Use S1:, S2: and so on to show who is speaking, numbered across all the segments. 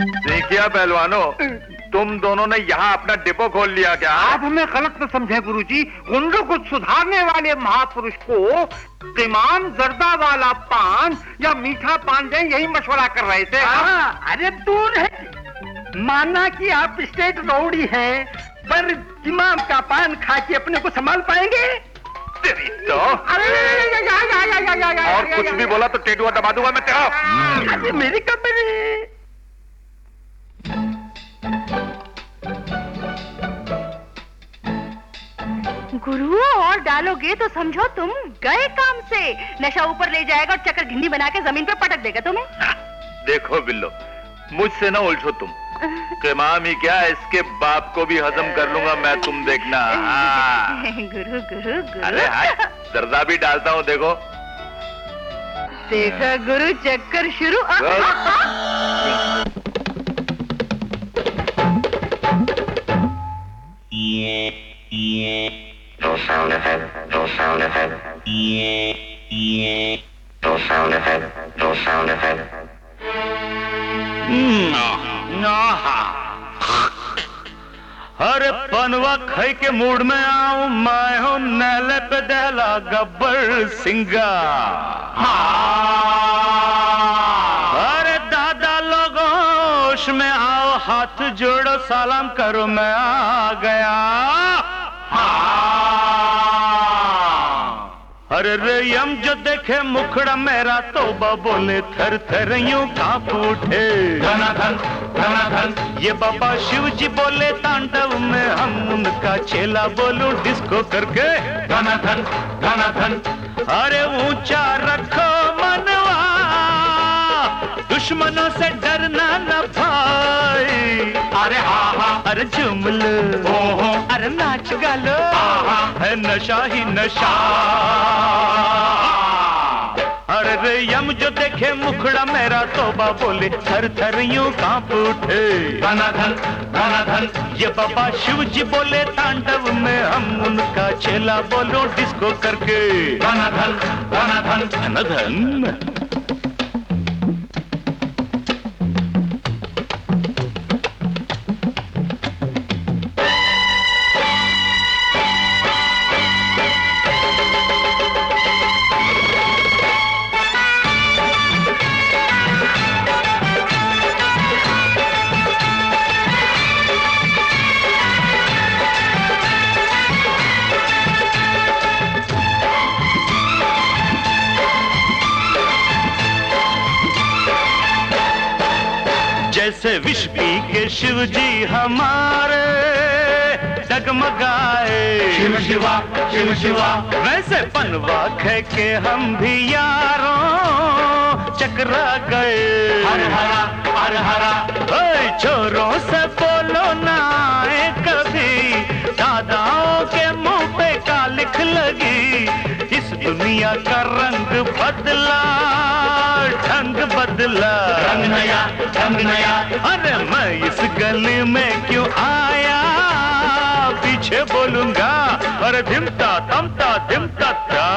S1: देखिए पहलवानों, तुम दोनों ने यहाँ अपना डिपो खोल लिया क्या?
S2: आप हमें गलत न समझे गुरुजी। गुंडों को सुधारने वाले महापुरुष को इमाम जर्दा वाला पान या मीठा पान दें, यही मशवरा कर रहे थे।
S3: अरे दूर है, माना कि आप स्टेट रौडी हैं, पर इमाम का पान खा के अपने को संभाल पाएंगे?
S1: तो और कुछ भी बोला तो टेटुआ दबा दूंगा मैं तेरा।
S3: अरे मेरी कंपनी।
S4: गुरु और डालोगे तो समझो तुम गए काम से। नशा ऊपर ले जाएगा और चक्कर घिन्नी बना के जमीन पे पटक देगा तुम्हें।
S1: देखो बिल्लो, मुझसे ना उलझो तुम। इमाम ही क्या, इसके बाप को भी हजम कर लूंगा मैं, तुम देखना।
S4: गुरु गुरु गुरु।
S1: अरे हाँ, दर्दा भी डालता हूँ देखो।
S4: देखा गुरु, चक्कर शुरू।
S5: No sound effect, no sound effect. No sound effect, no sound effect.
S6: अरे पनवा खाई के मूड में आऊं, मैं हूं नैले पे दहला गब्बर सिंगा। अरे दादा लोगों होश में आओ, हाथ जोड़ो सलाम करो, मैं आ गया। अरे रेयम जो देखे मुखड़ा मेरा, तौबा बोले थर थर यूं कांप उठे। धनाधन धनाधन ये बाबा शिव जी बोले तांडव में, हम उनका चेला बोलूं डिस्को करके। धनाधन धनाधन अरे ऊंचा रखो मनवा, दुश्मनों से डरना न भाई। अरे हाँ हाँ, अरे झूम लो, ओहो, अरे नाच गा लो, है नशा ही नशा। अरे रे यम जो देखे मुखड़ा मेरा, तौबा बोले थर थर यूं कांप उठे। धनाधन धनाधन ये बाबा शिव जी बोले तांडव में, हम उनका चेला बोलो डिस्को करके। धनाधन धनाधन धनाधन। जैसे विष पी के शिव जी हमारे डगमगाए, शिव शिवा शिव शिवा, वैसे पनवा खे के हम भी यारों चकरा गए। हर हरा हर हरा, छोरों से बोलो ना आए कभी, दादाओं के मुंह पे का लिख लगी। इस दुनिया का रंग बदला, ढंग बदला, रंग नया ढंग नया। अरे मैं इस गली में क्यों आया, पीछे बोलूंगा, अरे धिमता तमता धिमता था।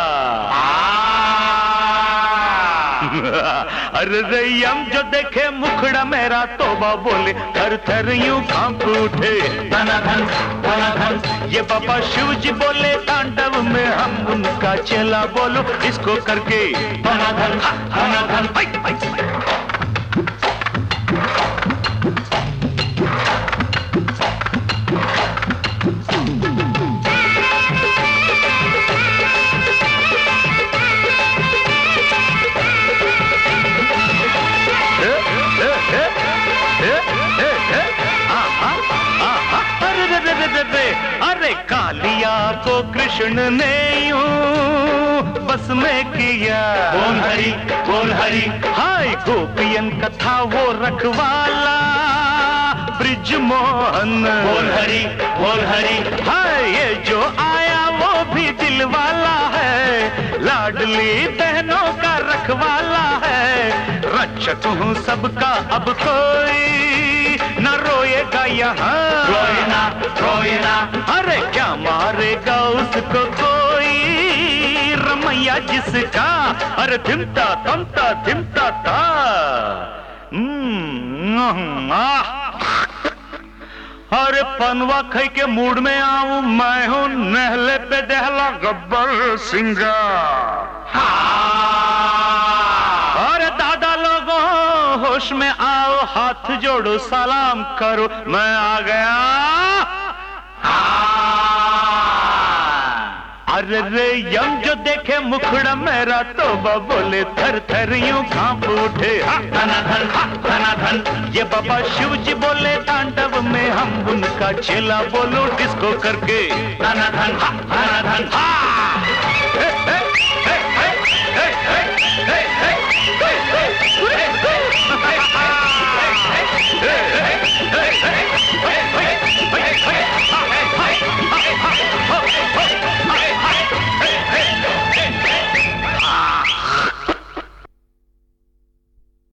S6: अरे रैयम जो देखे मुखड़ा मेरा, तौबा बोले थर थर यूं कांप उठे। धनाधन धनाधन ये बाबा शिव जी बोले तांडव में, हम उनका चेला बोलो इसको करके। धनाधन धनाधन अरे कालिया को कृष्ण ने यूं बस में किया। बोल हरी बोल हरी, हाय गोपियन कथा वो रखवाला ब्रिज मोहन। बोल हरी, हाय ये जो आया वो भी दिल वाला है, लाडली बहनों का रखवाला है। रक्षक हूँ सबका अब कोई न रोएगा यहाँ। रोए ना, अरे क्या मारेगा उसको कोई, रमैया जिसका, अरे धिमता थमता धिमता था। अरे पनवा खाई के मूड में आऊं मैं हूं नहले पे दहला गब्बर सिंगा। अरे दादा लोगों होश में आओ हाथ जोड़ो सलाम करो मैं आ गया। अरे रे यम जो देखे मुखड़ा मेरा तोबा बोले थर थर यूं कांप उठे। धन ये बाबा शिव जी बोले तांडव में हम उनका चेला बोलो डिस्को करके धन धन।